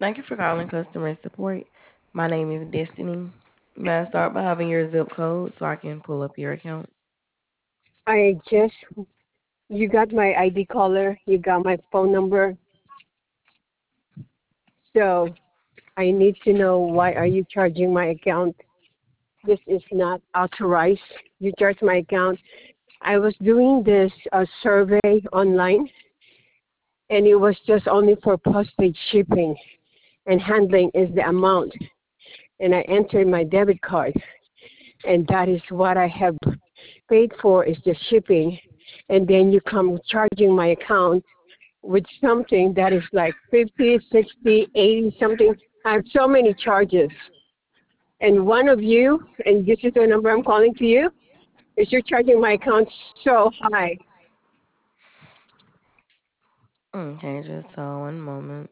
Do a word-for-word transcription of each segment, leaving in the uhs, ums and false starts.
Thank you for calling customer support. My name is Destiny. May I start by having your zip code so I can pull up your account? I just, you got my I D caller, you got my phone number, so I need to know why are you charging my account? This is not authorized. You charge my account. I was doing this uh, survey online, and it was just only for postage shipping and handling is the amount. And I entered my debit card, and that is what I have paid for is the shipping. And then you come charging my account with something that is like fifty, sixty, eighty something. I have so many charges. And one of you, and this is the number I'm calling to you, is you're charging my account so high. Okay, just uh, one moment.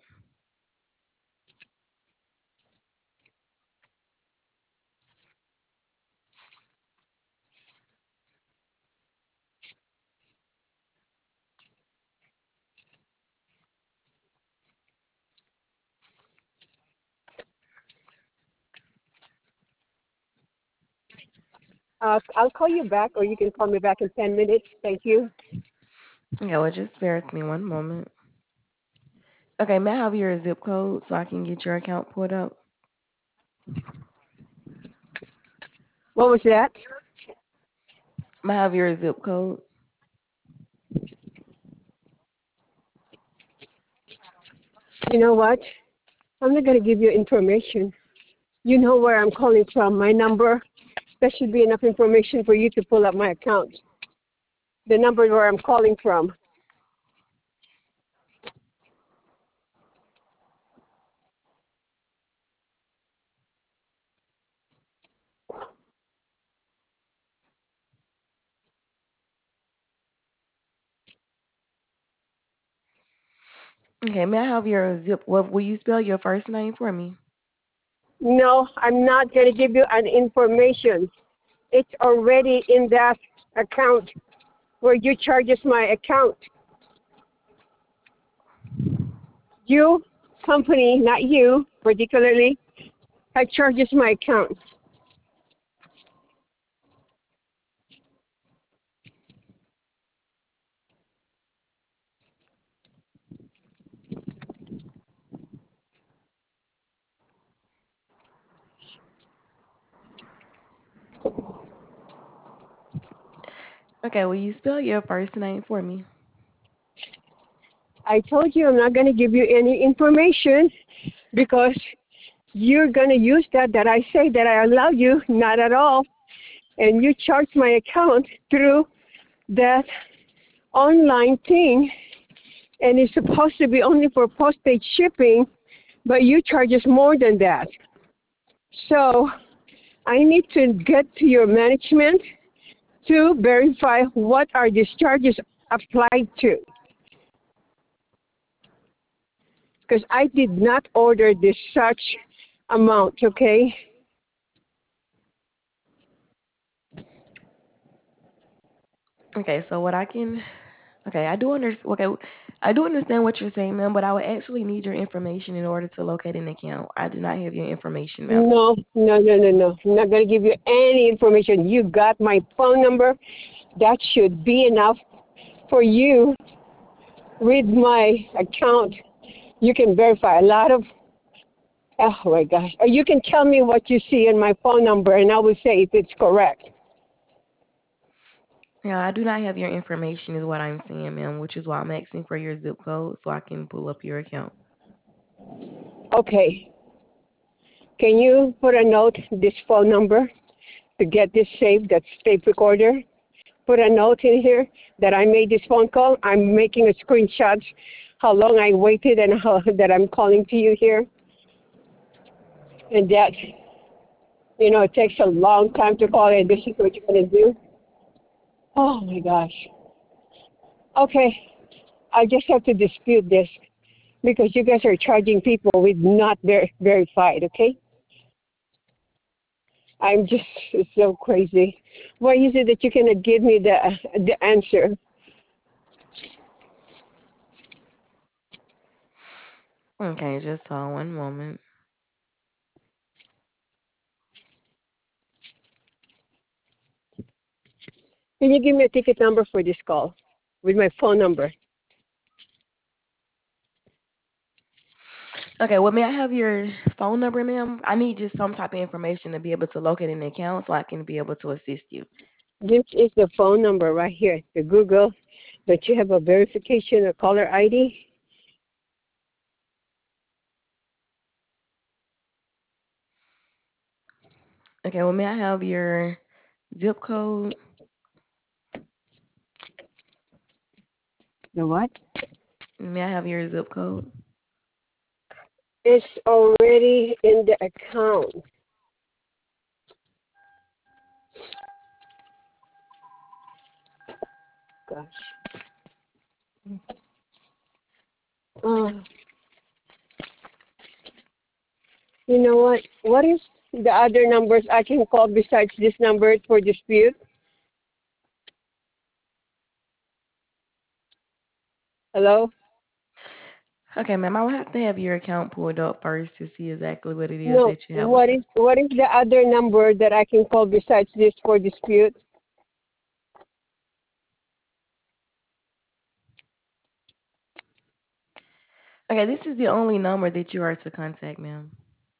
Uh, I'll call you back, or you can call me back in ten minutes. Thank you. Okay, well, just bear with me one moment. Okay, may I have your zip code so I can get your account pulled up? What was that? May I have your zip code? You know what? I'm not going to give you information. You know where I'm calling from, my number. That should be enough information for you to pull up my account. The number where I'm calling from. Okay, may I have your zip? What will you spell your first name for me? No, I'm not going to give you an information. It's already in that account where you charges my account. You, company, not you particularly, have charges my account. Okay, will you spell your first name for me? I told you I'm not going to give you any information because you're going to use that that I say that I allow you, not at all. And you charge my account through that online thing, and it's supposed to be only for postage shipping, but you charge us more than that. So I need to get to your management to verify what are these charges applied to, because I did not order this such amount, okay? Okay, so what I can Okay, I do understand. Okay, I do understand what you're saying, ma'am, but I would actually need your information in order to locate an account. I do not have your information, ma'am. No, no, no, no, no. I'm not going to give you any information. You got my phone number. That should be enough for you with my account. You can verify a lot of, oh my gosh. Or you can tell me what you see in my phone number and I will say if it's correct. Yeah, I do not have your information, is what I'm saying, ma'am, which is why I'm asking for your zip code so I can pull up your account. Okay. Can you put a note, this phone number, to get this saved, that tape recorder? Put a note in here that I made this phone call. I'm making a screenshot how long I waited and how that I'm calling to you here. And that, you know, it takes a long time to call and this is what you're going to do. Oh my gosh. Okay. I just have to dispute this because you guys are charging people with not ver- verified, okay? I'm just so crazy. Why is it that you cannot give me the the answer? Okay, just hold one moment. Can you give me a ticket number for this call with my phone number? Okay, well, may I have your phone number, ma'am? I need just some type of information to be able to locate an account so I can be able to assist you. This is the phone number right here. The Google. Don't you have a verification or caller I D? Okay, well, may I have your zip code? The what? May I have your zip code? It's already in the account. Gosh. Uh, you know what? What is the other numbers I can call besides this number for dispute? Hello? Okay, ma'am, I will have to have your account pulled up first to see exactly what it is No. that you have with What us. is what is the other number that I can call besides this for dispute? Okay, this is the only number that you are to contact, ma'am.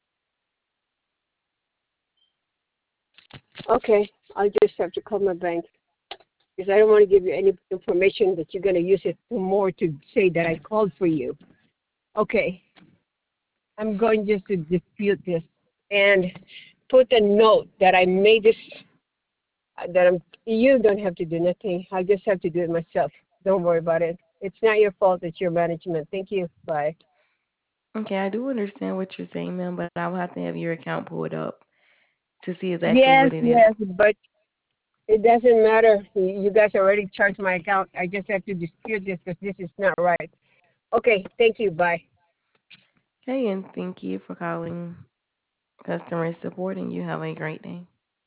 Okay, I'll just have to call my bank because I don't want to give you any information that you're going to use it more to say that I called for you. Okay, I'm going just to dispute this and put a note that I made this, that I'm, you don't have to do nothing. I just have to do it myself. Don't worry about it. It's not your fault. It's your management. Thank you. Bye. Okay, I do understand what you're saying, ma'am, but I will have to have your account pulled up to see exactly Yes, what it is. yes, but it doesn't matter. You you guys already charged my account. I just have to dispute this because this is not right. Okay, thank you. Bye. Okay, and thank you for calling customer support, and you have a great day.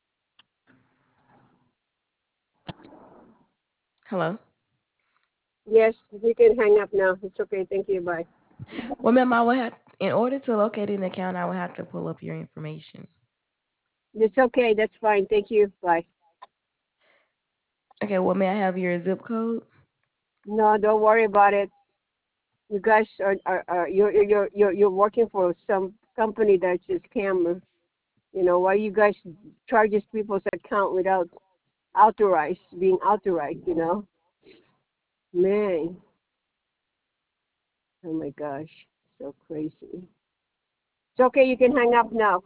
Hello? Yes, you can hang up now. It's okay. Thank you. Bye. Well, ma'am, I will have, in order to locate an account, I will have to pull up your information. It's okay. That's fine. Thank you. Bye. Okay, well, may I have your zip code? No, don't worry about it. You guys are, are, are you're, you're, you're, you're working for some company that's a scammer. You know, why you guys charges people's account without authorized, being authorized, you know? Man, oh my gosh, so crazy. It's okay, you can hang up now.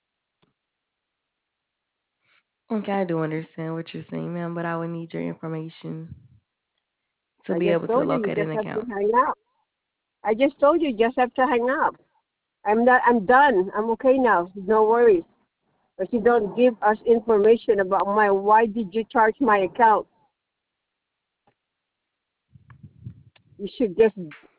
Okay, I do understand what you're saying, ma'am, but I would need your information to I be just able to told you, you locate just an have to account. hang up. I just told you, you just have to hang up. I'm not, I'm done. I'm okay now. No worries. But you don't give us information about my, why did you charge my account? You should just